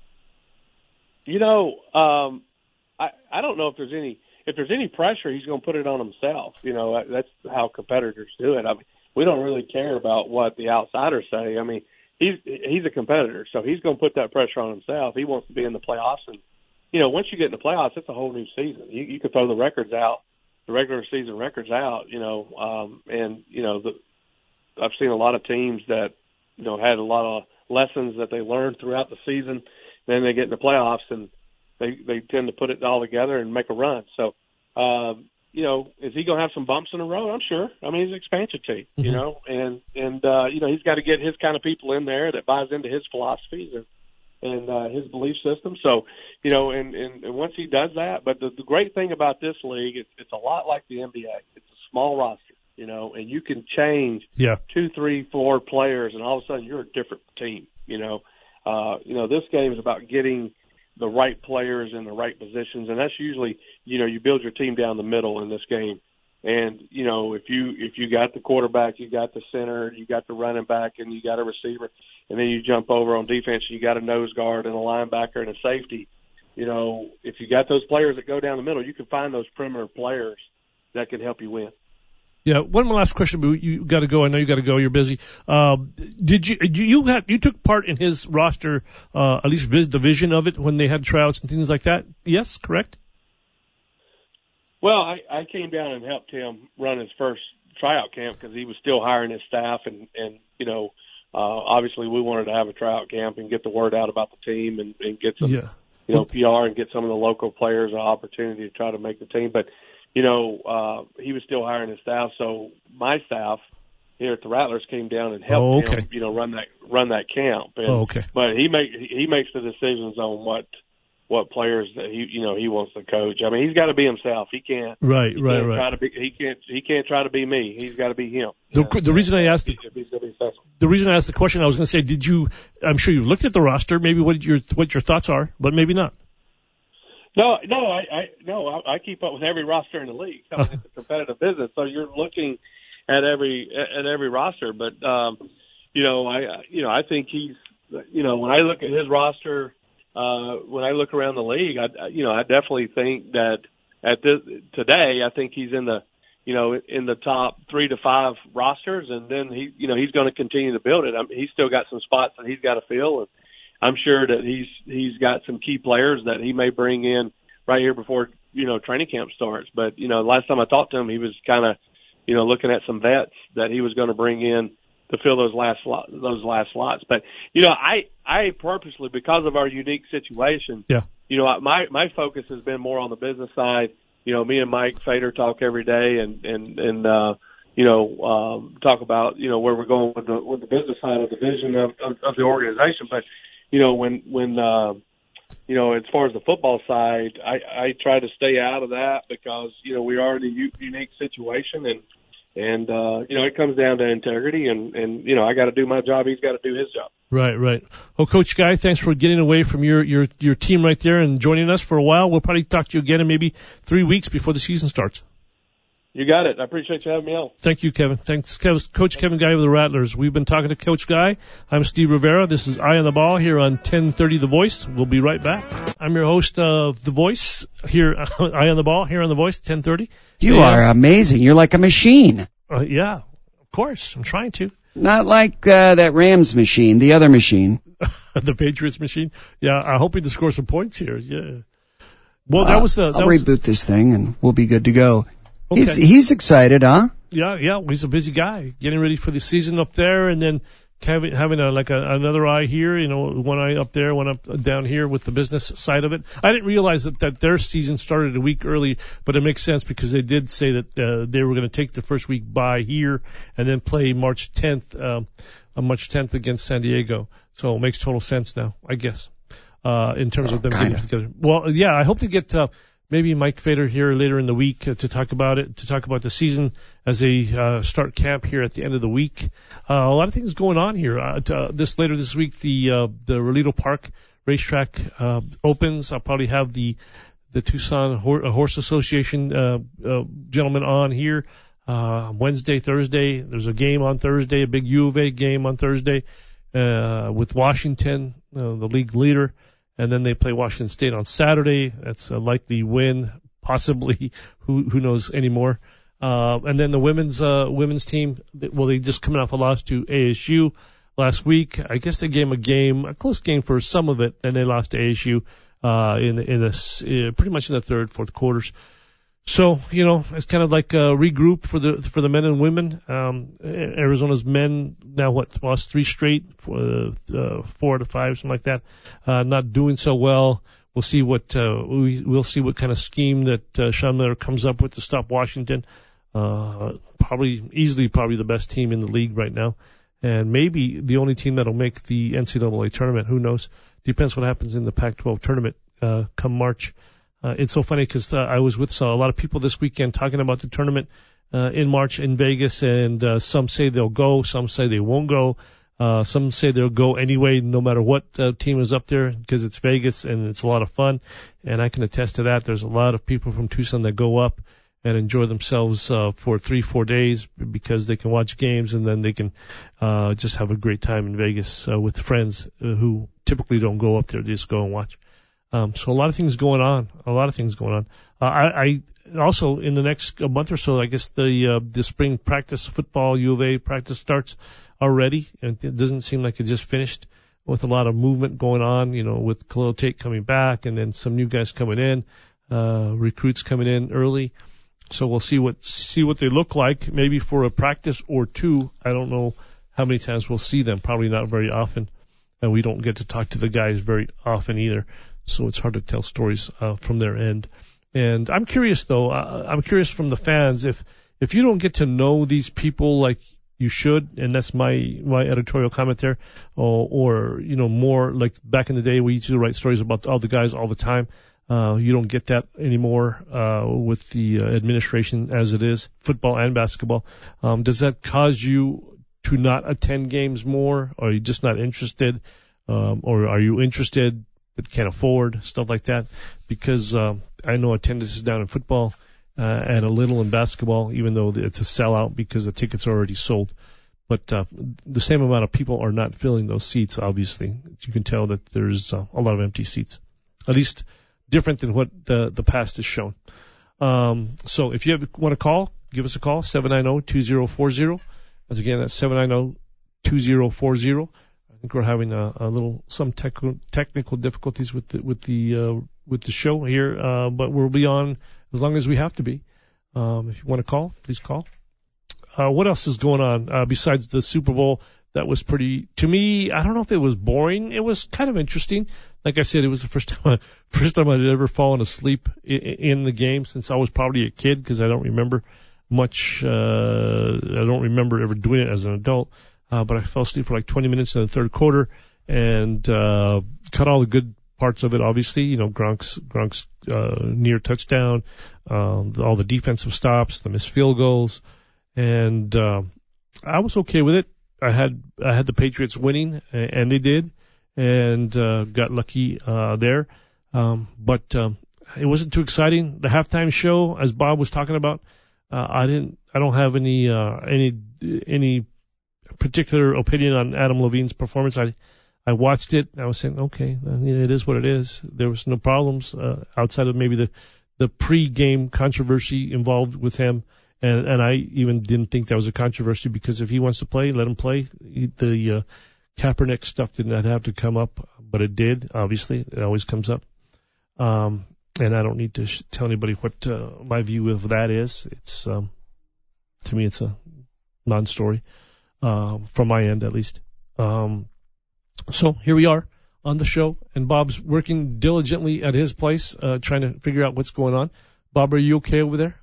You know, um, I, I don't know if there's any if there's any pressure, he's going to put it on himself. You know, that's how competitors do it. I mean, we don't really care about what the outsiders say. I mean, he's he's a competitor, so he's going to put that pressure on himself. He wants to be in the playoffs, and you know, once you get in the playoffs, it's a whole new season. You, you can throw the records out, the regular season records out. You know, um, and you know, the, I've seen a lot of teams that you know had a lot of lessons that they learned throughout the season. Then they get in the playoffs, and they they tend to put it all together and make a run. So. Um, You know, is he going to have some bumps in the road? I'm sure. I mean, he's an expansion team, you mm-hmm. know, and, and uh, you know, he's got to get his kind of people in there that buys into his philosophies and, and uh, his belief system. So, you know, and, and, and once he does that, but the, the great thing about this league, it's, it's a lot like the N B A. It's a small roster, you know, and you can change yeah. two, three, four players, and all of a sudden you're a different team, you know. Uh, you know, this game is about getting the right players in the right positions, and that's usually, you know, you build your team down the middle in this game. And, you know, if you if you got the quarterback, you got the center, you got the running back, and you got a receiver, and then you jump over on defense, you got a nose guard and a linebacker and a safety. You know, if you got those players that go down the middle, you can find those perimeter players that can help you win. Yeah, one more last question, but you got to go. I know you got to go. You're busy. Um, did you you had you took part in his roster, uh, at least vis, the vision of it when they had tryouts and things like that? Yes, correct. Well, I, I came down and helped him run his first tryout camp because he was still hiring his staff, and and you know, uh, obviously we wanted to have a tryout camp and get the word out about the team and, and get some, yeah. you know, P R and get some of the local players an opportunity to try to make the team, but. You know, uh, he was still hiring his staff, so my staff here at the Rattlers came down and helped oh, okay. him, you know, run that run that camp. And, oh, okay. But he make he makes the decisions on what what players that he you know he wants to coach. I mean, he's got to be himself. He can't. Right, he right, can't right. Try to be, he can't he can't try to be me. He's got to be him. The, know, the reason I asked the, if he's gonna be successful. The reason I asked the question, I was going to say, did you? I'm sure you've looked at the roster. Maybe what your what your thoughts are, but maybe not. No, no, I, I no, I, I keep up with every roster in the league. I mean, it's a competitive business, so you're looking at every at every roster. But um, you know, I you know, I think he's you know, when I look at his roster, uh, when I look around the league, I you know, I definitely think that at this today, I think he's in the you know in the top three to five rosters, and then he you know he's going to continue to build it. I mean, he's still got some spots that he's got to fill, and I'm sure that he's he's got some key players that he may bring in right here before, you know, training camp starts. But, you know, last time I talked to him, he was kind of, you know, looking at some vets that he was going to bring in to fill those last slot, those last slots. But, you know, I I purposely, because of our unique situation, yeah. you know, my my focus has been more on the business side. You know, me and Mike Fader talk every day and, and, and uh, you know, um, talk about, you know, where we're going with the with the business side of the vision of, of, of the organization. But, you know, when, when, uh, you know, as far as the football side, I, I try to stay out of that because, you know, we are in a u- unique situation and, and, uh, you know, it comes down to integrity and, and, you know, I got to do my job. He's got to do his job. Right, right. Well, Coach Guy, thanks for getting away from your, your, your team right there and joining us for a while. We'll probably talk to you again in maybe three weeks before the season starts. You got it. I appreciate you having me on. Thank you, Kevin. Thanks, Coach Kevin Guy of the Rattlers. We've been talking to Coach Guy. I'm Steve Rivera. This is Eye on the Ball here on ten thirty The Voice. We'll be right back. I'm your host of The Voice here, Eye on the Ball, here on The Voice, ten thirty. You and, are amazing. You're like a machine. Uh, yeah, of course. I'm trying to. Not like uh, that Rams machine, the other machine. The Patriots machine. Yeah, I'm hoping to score some points here. Yeah. Well, uh, that was the. I'll that was, reboot this thing and we'll be good to go. Okay. He's he's excited, huh? Yeah, yeah. He's a busy guy, getting ready for the season up there, and then having having a, like a, another eye here. You know, one eye up there, one up down here with the business side of it. I didn't realize that that their season started a week early, but it makes sense because they did say that uh, they were going to take the first week bye here and then play March tenth, um, on March tenth against San Diego. So it makes total sense now, I guess, uh, in terms of them Kinda. getting together. Well, yeah, I hope to get. Uh, Maybe Mike Fader here later in the week uh, to talk about it, to talk about the season as they uh, start camp here at the end of the week. Uh, a lot of things going on here. Uh, to, uh, this later this week, the uh, the Rolito Park racetrack uh, opens. I'll probably have the the Tucson Hor- Horse Association uh, uh, gentlemen on here uh, Wednesday, Thursday. There's a game on Thursday, a big U of A game on Thursday uh, with Washington, uh, the league leader. And then they play Washington State on Saturday. That's a likely win, possibly. Who who knows anymore? Uh, and then the women's uh, women's team. Well, they just coming off a loss to A S U last week. I guess they gave them a game, a close game for some of it, and they lost to A S U uh, in in this uh, pretty much in the third, fourth quarters. So, you know, it's kind of like a regroup for the for the men and women. Um, Arizona's men now what lost three straight, for, uh, four to five, something like that. Uh, not doing so well. We'll see what uh, we we'll see what kind of scheme that uh, Sean Miller comes up with to stop Washington. Uh, probably easily probably the best team in the league right now, and maybe the only team that'll make the N C double A tournament. Who knows? Depends what happens in the Pac twelve tournament uh, come March. Uh, it's so funny because uh, I was with uh, a lot of people this weekend talking about the tournament uh, in March in Vegas, and uh, some say they'll go, some say they won't go, uh, some say they'll go anyway, no matter what uh, team is up there, because it's Vegas and it's a lot of fun. And I can attest to that. There's a lot of people from Tucson that go up and enjoy themselves uh, for three, four days because they can watch games and then they can uh, just have a great time in Vegas uh, with friends uh, who typically don't go up there. They just go and watch. Um, so a lot of things going on, a lot of things going on. Uh, I, I also in the next month or so, I guess the, uh, the spring practice football U of A practice starts already. And it doesn't seem like it just finished with a lot of movement going on, you know, with Khalil Tate coming back and then some new guys coming in, uh, recruits coming in early. So we'll see what, see what they look like maybe for a practice or two. I don't know how many times we'll see them. Probably not very often. And we don't get to talk to the guys very often either. So it's hard to tell stories uh, from their end. And I'm curious, though, uh, I'm curious from the fans, if if you don't get to know these people like you should, and that's my my editorial comment there, or, or you know, more like back in the day we used to write stories about all the guys all the time. Uh, you don't get that anymore uh, with the uh, administration as it is, football and basketball. Um, does that cause you to not attend games more? Or are you just not interested? Um, or are you interested but can't afford, stuff like that? Because um, I know attendance is down in football uh, and a little in basketball, even though it's a sellout because the tickets are already sold. But uh, the same amount of people are not filling those seats, obviously. You can tell that there's uh, a lot of empty seats, at least different than what the, the past has shown. Um, so if you have, want to call, give us a call, seven nine zero, two zero four zero. Once again, that's seven nine zero, two zero four zero. I think we're having a, a little some tech, technical difficulties with the with the uh, with the show here, uh, but we'll be on as long as we have to be. Um, if you want to call, please call. Uh, what else is going on uh, besides the Super Bowl? That was pretty, to me, I don't know if it was boring. It was kind of interesting. Like I said, it was the first time, I, first time I'd ever fallen asleep in, in the game since I was probably a kid, because I don't remember much. Uh, I don't remember ever doing it as an adult. Uh, but I fell asleep for like twenty minutes in the third quarter and, uh, caught all the good parts of it, obviously. You know, Gronk's, Gronk's, uh, near touchdown, um, all the defensive stops, the missed field goals. And, uh, I was okay with it. I had, I had the Patriots winning, and they did, and, uh, got lucky, uh, there. Um, but, um, it wasn't too exciting. The halftime show, as Bob was talking about, uh, I didn't, I don't have any, uh, any, any, particular opinion on Adam Levine's performance. I I watched it. I was saying, okay, I mean, it is what it is. There was no problems uh, outside of maybe the the pre-game controversy involved with him, and and I even didn't think that was a controversy because if he wants to play, let him play. He, the uh, Kaepernick stuff did not have to come up, but it did. Obviously, it always comes up. Um, and I don't need to sh- tell anybody what uh, my view of that is. It's um, to me, it's a non-story uh, from my end, at least. Um, so here we are on the show, and Bob's working diligently at his place, uh, trying to figure out what's going on. Bob, are you okay over there?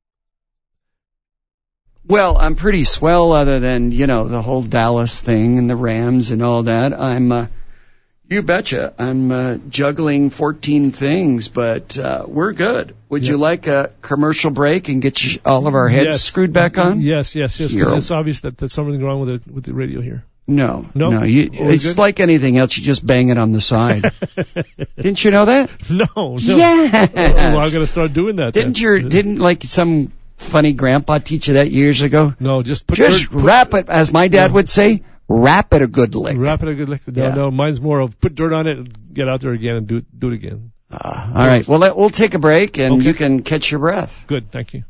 Well, I'm pretty swell other than, you know, the whole Dallas thing and the Rams and all that. I'm, uh, you betcha, I'm uh, juggling fourteen things, but uh, we're good. Would yep. you like a commercial break and get you, all of our heads yes. screwed back on? Yes, yes, yes, because it's obvious that there's something wrong with the, with the radio here. No, no, no. You, it's good? Like anything else. You just bang it on the side. Didn't you know that? No, no. Yes. Oh, well, I'm gonna start doing that. Didn't then. your didn't like some funny grandpa teach you that years ago? No, just put just dirt, wrap it, as my dad no. would say. Wrap it a good lick. Wrap it a good lick. No, yeah. no. Mine's more of put dirt on it, and get out there again, and do do it again. Uh, all right. Well, let, we'll take a break, and okay. you can catch your breath. Good. Thank you.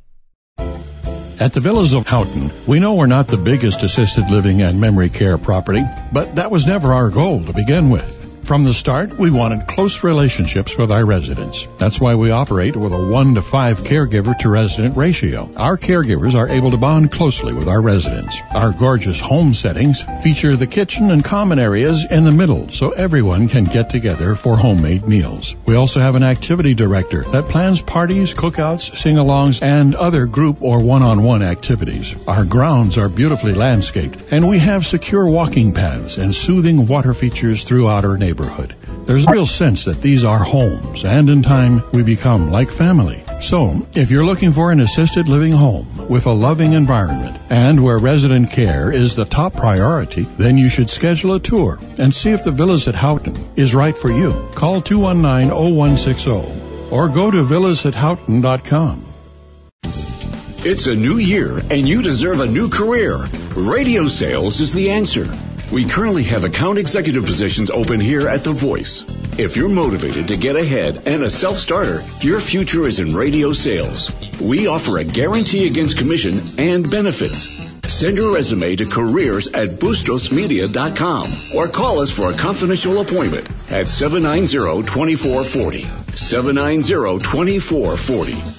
At the Villas of Houghton, we know we're not the biggest assisted living and memory care property, but that was never our goal to begin with. From the start, we wanted close relationships with our residents. That's why we operate with a one to five caregiver to resident ratio. Our caregivers are able to bond closely with our residents. Our gorgeous home settings feature the kitchen and common areas in the middle so everyone can get together for homemade meals. We also have an activity director that plans parties, cookouts, sing-alongs, and other group or one-on-one activities. Our grounds are beautifully landscaped, and we have secure walking paths and soothing water features throughout our neighborhood. There's a real sense that these are homes, and in time, we become like family. So, if you're looking for an assisted living home with a loving environment and where resident care is the top priority, then you should schedule a tour and see if the Villas at Houghton is right for you. Call two one nine, oh one six oh or go to villas at houghton dot com. It's a new year, and you deserve a new career. Radio sales is the answer. We currently have account executive positions open here at The Voice. If you're motivated to get ahead and a self-starter, your future is in radio sales. We offer a guarantee against commission and benefits. Send your resume to careers at bustos media dot com or call us for a confidential appointment at seven nine zero, two four four zero. seven nine zero, two four four zero.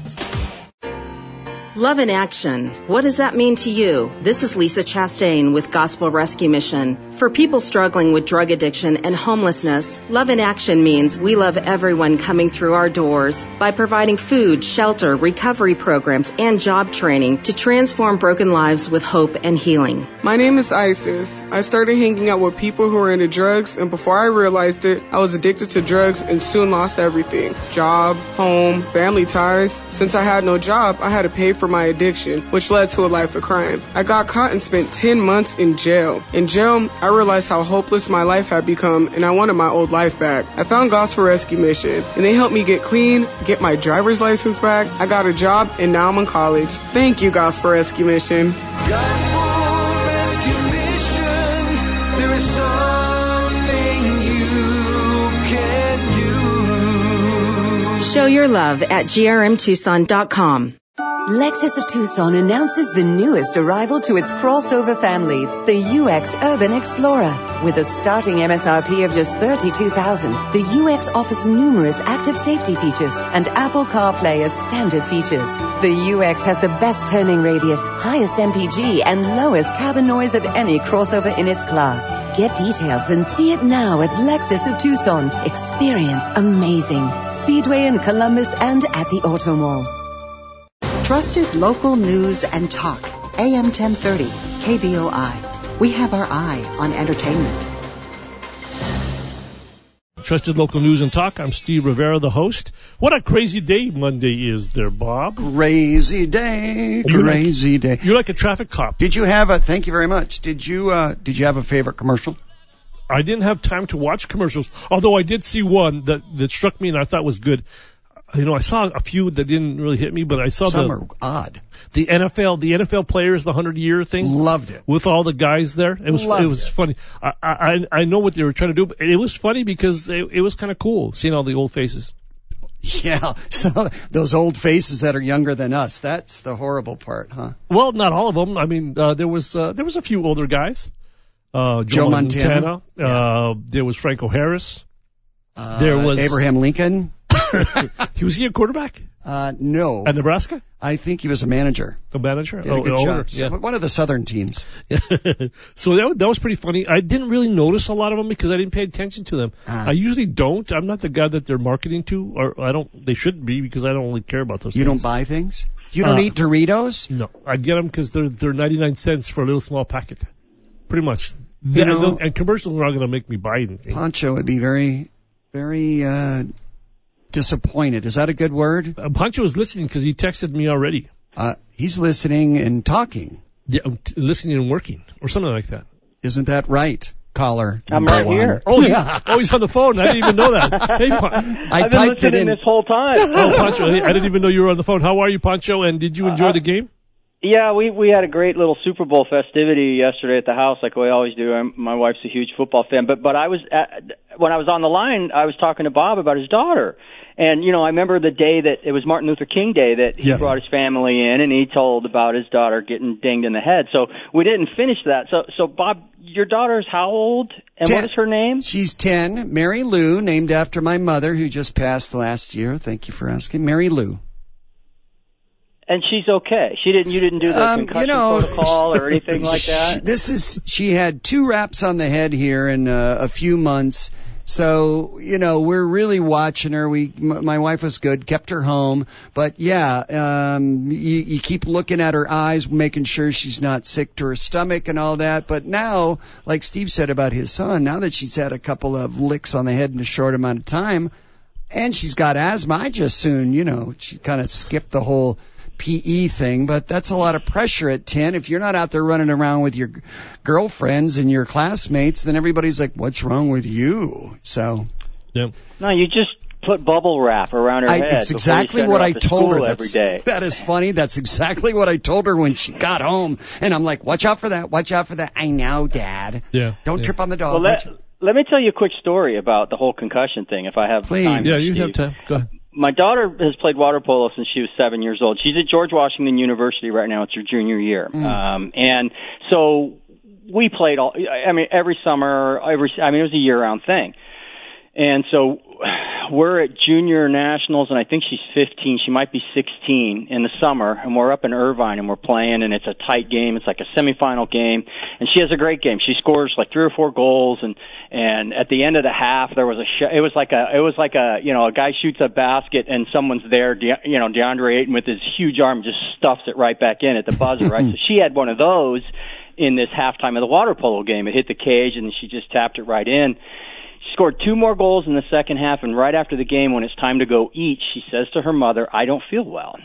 Love in action. What does that mean to you? This is Lisa Chastain with Gospel Rescue Mission. For people struggling with drug addiction and homelessness, Love in Action means we love everyone coming through our doors by providing food, shelter, recovery programs, and job training to transform broken lives with hope and healing. My name is Isis. I started hanging out with people who were into drugs, and before I realized it, I was addicted to drugs and soon lost everything. Job, home, family ties. Since I had no job, I had to pay for my addiction, which led to a life of crime. I got caught and spent ten months in jail. In jail, I realized how hopeless my life had become, and I wanted my old life back. I found Gospel Rescue Mission, and they helped me get clean, get my driver's license back. I got a job, and now I'm in college. Thank you, Gospel Rescue Mission. Gospel Rescue Mission, there is something you can do. Show your love at G R M Tucson dot com. Lexus of Tucson announces the newest arrival to its crossover family, the U X Urban Explorer. With a starting M S R P of just thirty-two thousand dollars, the U X offers numerous active safety features and Apple CarPlay as standard features. The U X has the best turning radius, highest M P G, and lowest cabin noise of any crossover in its class. Get details and see it now at Lexus of Tucson. Experience amazing. Speedway in Columbus and at the Auto Mall. Trusted local news and talk. A M ten thirty, K B O I. We have our eye on entertainment. Trusted local news and talk. I'm Steve Rivera, the host. What a crazy day Monday is there, Bob. Crazy day, You're crazy like, day. You're like a traffic cop. Did you have a, thank you very much. Did you, uh, did you have a favorite commercial? I didn't have time to watch commercials, although I did see one that, that struck me and I thought was good. You know, I saw a few that didn't really hit me, but I saw Some the are odd. the N F L the N F L players, the hundred year thing. Loved it with all the guys there. It was Loved it was it. funny. I, I I know what they were trying to do, but it was funny because it, it was kind of cool seeing all the old faces. Yeah, so those old faces that are younger than us. That's the horrible part, huh? Well, not all of them. I mean, uh, there was uh, there was a few older guys. Uh, Joe, Joe Montana. Montana. Uh, there was Franco Harris. Uh, there was Abraham Lincoln. he was he a quarterback? Uh, no. At Nebraska? I think he was a manager. A manager? Did a good oh, job. Yeah. So, one of the southern teams. So that, that was pretty funny. I didn't really notice a lot of them because I didn't pay attention to them. Ah. I usually don't. I'm not the guy that they're marketing to, or I don't. They shouldn't be because I don't really care about those You things. don't buy things? You don't Uh, eat Doritos? No. I get them because they're, they're ninety-nine cents for a little small packet. Pretty much. You and, know- and commercials are not going to make me buy anything. Pancho would be very, very, uh, disappointed. Is that a good word? Uh, Pancho was listening because he texted me already. Uh, he's listening and talking. Yeah, I'm t- listening and working or something like that. Isn't that right, caller? I'm number right one? here. Oh, he's, oh, he's on the phone. I didn't even know that. Hey, Pan- I I've been typed it listening in. this whole time. oh, Pancho, hey, I didn't even know you were on the phone. How are you, Pancho? And did you enjoy Uh, the game? Yeah, we we had a great little Super Bowl festivity yesterday at the house, like we always do. I'm, my wife's a huge football fan, but but I was at, when I was on the line, I was talking to Bob about his daughter, and you know I remember the day that it was Martin Luther King Day that he Yeah. brought his family in, and he told about his daughter getting dinged in the head. So we didn't finish that. So so Bob, your daughter's how old, and Ten. what is her name? She's ten. Mary Lou, named after my mother, who just passed last year. Thank you for asking. Mary Lou. And she's okay. She didn't. You didn't do the Um, concussion you know, protocol or anything like that. This is, she had two raps on the head here in uh, a few months. So, you know, we're really watching her. We, m- my wife was good, kept her home. But yeah, um, you, you keep looking at her eyes, making sure she's not sick to her stomach and all that. But now, like Steve said about his son, now that she's had a couple of licks on the head in a short amount of time, and she's got asthma, I just soon, you know, she kind of skipped the whole P E thing, but that's a lot of pressure at ten. If you're not out there running around with your g- girlfriends and your classmates, then everybody's like, what's wrong with you? So, Yeah. No, you just put bubble wrap around her I, head. it's before you exactly send what her I off to told her. school That's, every day. That is funny. That's exactly what I told her when she got home. And I'm like, watch out for that. Watch out for that. I know, Dad. Yeah. Don't yeah. trip on the dog. Well, let, Watch- let me tell you a quick story about the whole concussion thing, if I have Please. time. Yeah, you Steve. have time. Go ahead. My daughter has played water polo since she was seven years old. She's at George Washington University right now. It's her junior year. Mm. Um, and so we played all, I mean, every summer, every, I mean, it was a year-round thing. And so we're at junior nationals, and I think she's fifteen. She might be sixteen in the summer, and we're up in Irvine, and we're playing, and it's a tight game. It's like a semifinal game, and she has a great game. She scores like three or four goals, and and at the end of the half, there was a sh- it was like a it was like a you know a guy shoots a basket, and someone's there, De- you know DeAndre Ayton with his huge arm just stuffs it right back in at the buzzer, right? So she had one of those in this halftime of the water polo game. It hit the cage, and she just tapped it right in. She scored two more goals in the second half, and right after the game, when it's time to go eat, she says to her mother, I don't feel well.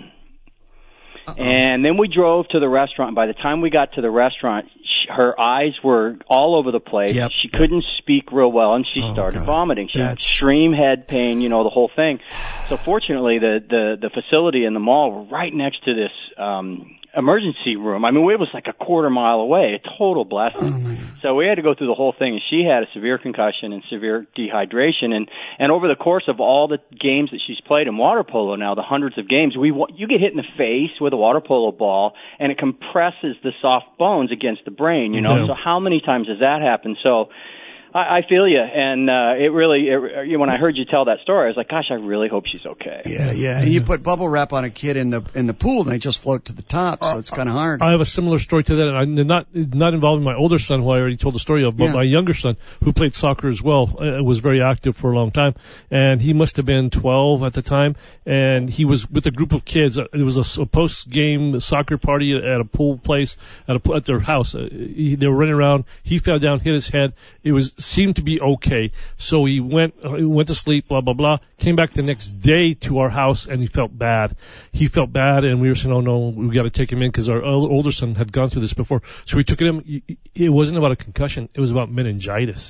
Uh-oh. And then we drove to the restaurant. By the time we got to the restaurant, she, her eyes were all over the place. Yep. She couldn't speak real well, and she Oh, started God. vomiting. She had That's- extreme head pain, you know, the whole thing. So fortunately, the, the, the facility and the mall were right next to this um emergency room. I mean, it was like a quarter mile away, a total blessing. Oh, so we had to go through the whole thing, and she had a severe concussion and severe dehydration. And, and over the course of all the games that she's played in water polo now, the hundreds of games, we you get hit in the face with a water polo ball, and it compresses the soft bones against the brain, you know. Yeah. So how many times has that happened? So I, I feel you, and uh, it really, it, you know, when I heard you tell that story, I was like, gosh, I really hope she's okay. Yeah, yeah. And you put bubble wrap on a kid in the in the pool, and they just float to the top, so it's kind of hard. I have a similar story to that, and not not involving my older son, who I already told the story of, but Yeah. my younger son, who played soccer as well, uh, was very active for a long time, and he must have been twelve at the time, and he was with a group of kids. Uh, It was a, a post-game soccer party at a pool place at a at their house. Uh, he, they were running around. He fell down, hit his head. It was seemed to be okay, so he went uh, he went to sleep. Blah blah blah. Came back the next day to our house, and he felt bad. He felt bad, and we were saying, "Oh no, we got to take him in," because our older son had gone through this before. So we took him. It wasn't about a concussion; it was about meningitis.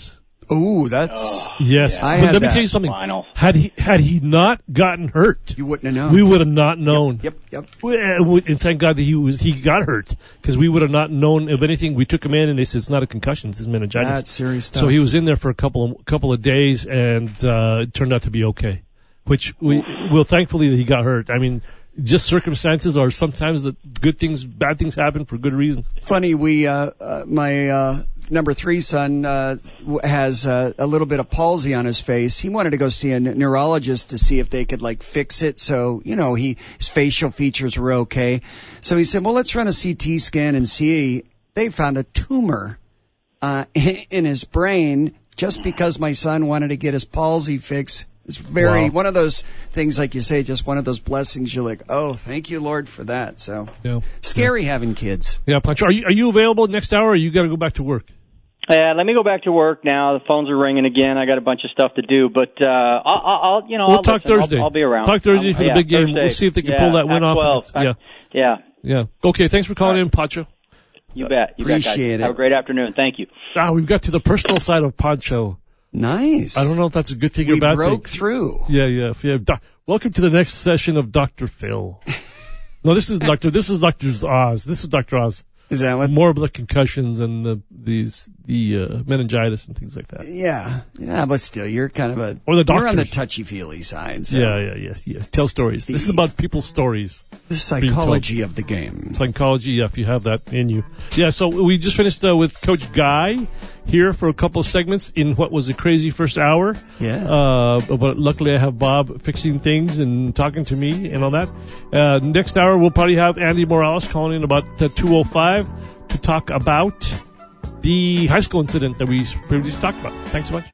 Ooh, that's Oh, yes. I But had let me that. tell you something. Finals. Had he had he not gotten hurt, you wouldn't have known. we would have not known. Yep, yep. We- uh, we- And thank God that he was he got hurt, because we would have not known of anything. We took him in and they said it's not a concussion, it's meningitis. That's serious stuff. So he was in there for a couple of couple of days, and uh, it turned out to be okay. Which we well, thankfully that he got hurt. I mean, just circumstances, or sometimes the good things, bad things happen for good reasons. Funny, we uh, uh my uh number three son uh w- has uh, a little bit of palsy on his face. He wanted to go see a n- neurologist to see if they could like fix it. So, you know, he his facial features were okay. So he said, "Well, let's run a C T scan and see." They found a tumor uh in his brain just because my son wanted to get his palsy fixed. It's very, Wow. one of those things, like you say, just one of those blessings. You're like, oh, thank you, Lord, for that. So Yeah. scary having kids. Yeah, Pancho, are you are you available next hour, or you got to go back to work? Uh, let me go back to work now. The phones are ringing again. I got a bunch of stuff to do, but uh, I'll, I'll you know, We'll I'll talk listen. I'll- Thursday. I'll, be around. Talk Thursday Um, for the yeah, big game. Thursday. We'll see if they can Yeah, pull that win Pac off. twelve. Yeah, Yeah, yeah. Okay, thanks for calling in, Pancho. you bet. You bet, guys. Appreciate it. Have a great afternoon. Thank you. Ah, we've got to the personal side of Pancho. Nice. I don't know if that's a good thing We or a bad broke thing. through. Yeah, yeah, yeah. Do- Welcome to the next session of Doctor Phil. No, this is Doctor. This is Doctor Oz. This is Doctor Oz. Is that what? More of the concussions and the these the uh, meningitis and things like that. Yeah, yeah, but still, you're kind of a. Or the You're on the doctors. touchy-feely side. So. Yeah, yeah, yeah, yeah. Tell stories. This is about people's stories. The being told. psychology of the game. Psychology, yeah, if you have that in you. Yeah, so we just finished uh, with Coach Guy here for a couple of segments in what was a crazy first hour. Yeah. Uh, but luckily I have Bob fixing things and talking to me and all that. Uh, next hour we'll probably have Andy Morales calling in about uh, two oh five to talk about the high school incident that we previously talked about. Thanks so much.